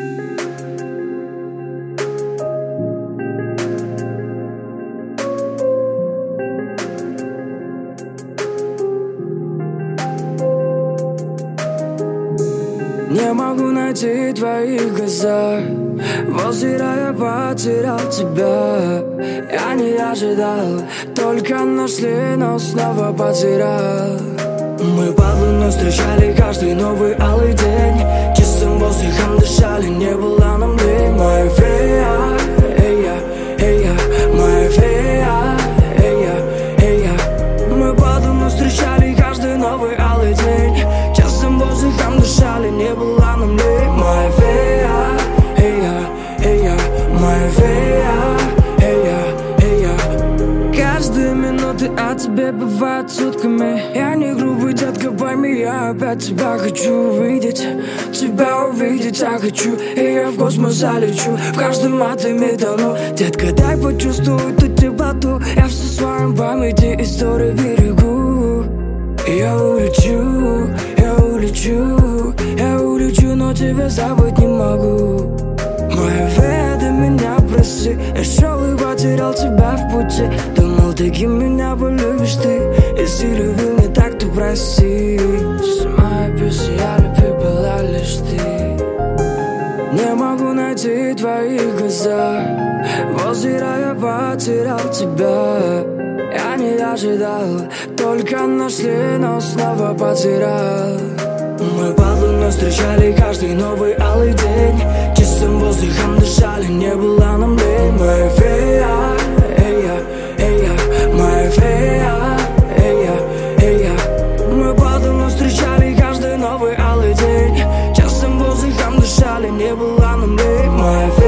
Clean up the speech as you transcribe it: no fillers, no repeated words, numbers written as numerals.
Не могу найти твоих глаза. Возле рая потерял тебя. Я не ожидал, только нашли, но снова потерял. Мы под луной встречали каждый новый алый день. Чистым воздухом дышали, не было нам лень. Моя фея, моя фея, мы под луной встречали каждый новый алый день. Чистым воздухом дышали, не было нам лень. Моя фея, моя фея. Каждые минуты о тебе бывают сутками. Я не грубый, детка, пойми, я опять тебя хочу увидеть. Тебя увидеть я хочу, и я в космос залечу. В каждом атоме тону. Детка, дай почувствуй эту теплоту. Я все в своем памяти истории берегу. Я улечу, я улечу, я улечу, но тебя забыть не могу. Моя фея, ты меня прости. Я шел и потерял тебя в пути. Думал, таким меня полюбишь ты. Если любил не так, то прости. Моя песня, я любви была лишь ты. Не могу найти твоих глаза. Возле рая потерял тебя. Я не ожидал, только нашли, но снова потерял. Мы под луной встречали каждый новый алый день. Чистым воздухом дышали, не было нам лень. Моя фея, моя фея, мы под луной встречали каждый новый алый день. Чистым воздухом дышали, не было нам лень. Моя фея.